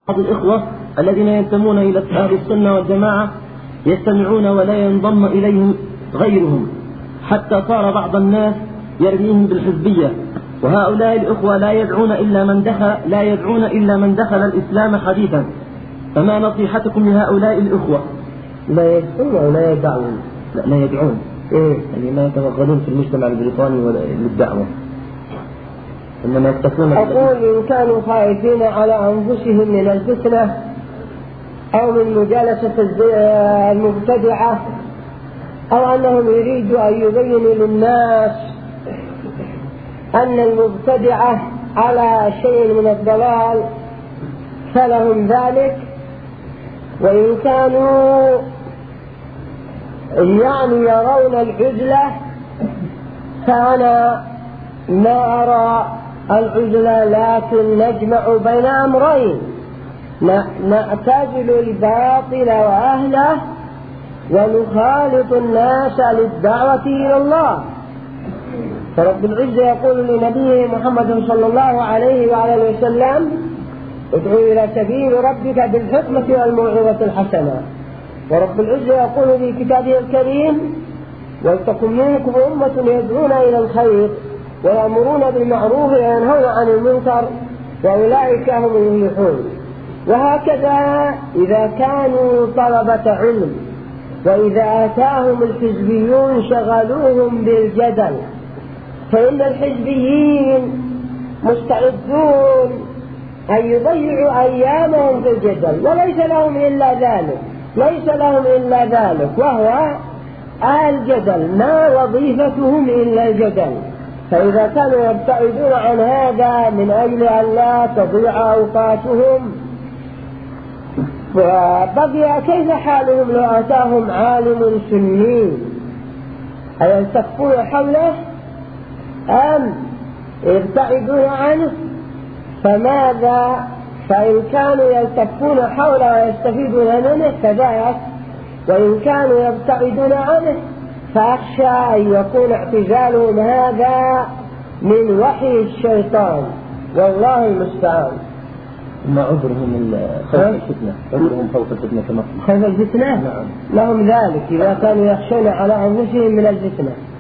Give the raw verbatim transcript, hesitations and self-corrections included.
بعض الإخوة الذين ينتمون إلى أهل السنة والجماعة يستمعون ولا ينضم إليهم غيرهم، حتى صار بعض الناس يرميهم بالحزبية، وهؤلاء الإخوة لا يدعون إلا من دخل لا يدعون إلا من دخل الإسلام حديثا، فما نصيحتكم لهؤلاء الإخوة؟ لا يدعون ولا يدعون لا, لا يدعون إيه؟ يعني ما يتوغلون في المجتمع البريطاني للدعوة، إنما يكتفون. أقول إن كانوا خائفين على أنفسهم من الفتنة أو من مجالسة المبتدعة، أو أنهم يريدوا أن يبينوا للناس أن المبتدعة على شيء من الضلال فلهم ذلك. وإن كانوا يعني يرون العزلة فأنا ما أرى العزلة، لكن نجمع بين أمرين: نعتزل الباطل وأهله ونخالط الناس للدعوة إلى الله. فرب العزة يقول لنبيه محمد صلى الله عليه وعلى وسلم: ادعو إلى سبيل ربك بالحكمة والموعظة الحسنة. ورب العزة يقول في كتابه الكريم: ولتكن منكم أمة يدعون إلى الخير ويأمرون بالمعروف وينهون عن المنكر وأولئك هم المفلحون. وهكذا إذا كانوا طلبة علم وإذا أتاهم الحزبيون شغلوهم بالجدل، فإن الحزبيين مستعدون أن يضيعوا أيامهم في الجدل، وليس لهم إلا ذلك ليس لهم إلا ذلك وهو الجدل، ما وظيفتهم إلا الجدل. فإذا كانوا يبتعدون عن هذا من أجل أن لا تضيع أوقاتهم، فبقي كيف حالهم لو أتاهم عالم سني؟ أيلتفون حوله أم يبتعدون عنه؟ فماذا؟ فإن كانوا يلتفون حوله ويستفيدون منه كذلك، وإن كانوا يبتعدون عنه فأخشى أن يكون اعتزالهم هذا من وحي الشيطان، والله المستعان. ما عذرهم خوف الفتنة؟ عذرهم خوف الفتنة كما خوف الفتنة؟ نعم. لهم ذلك إذا كانوا يخشون على أنفسهم من الفتنة.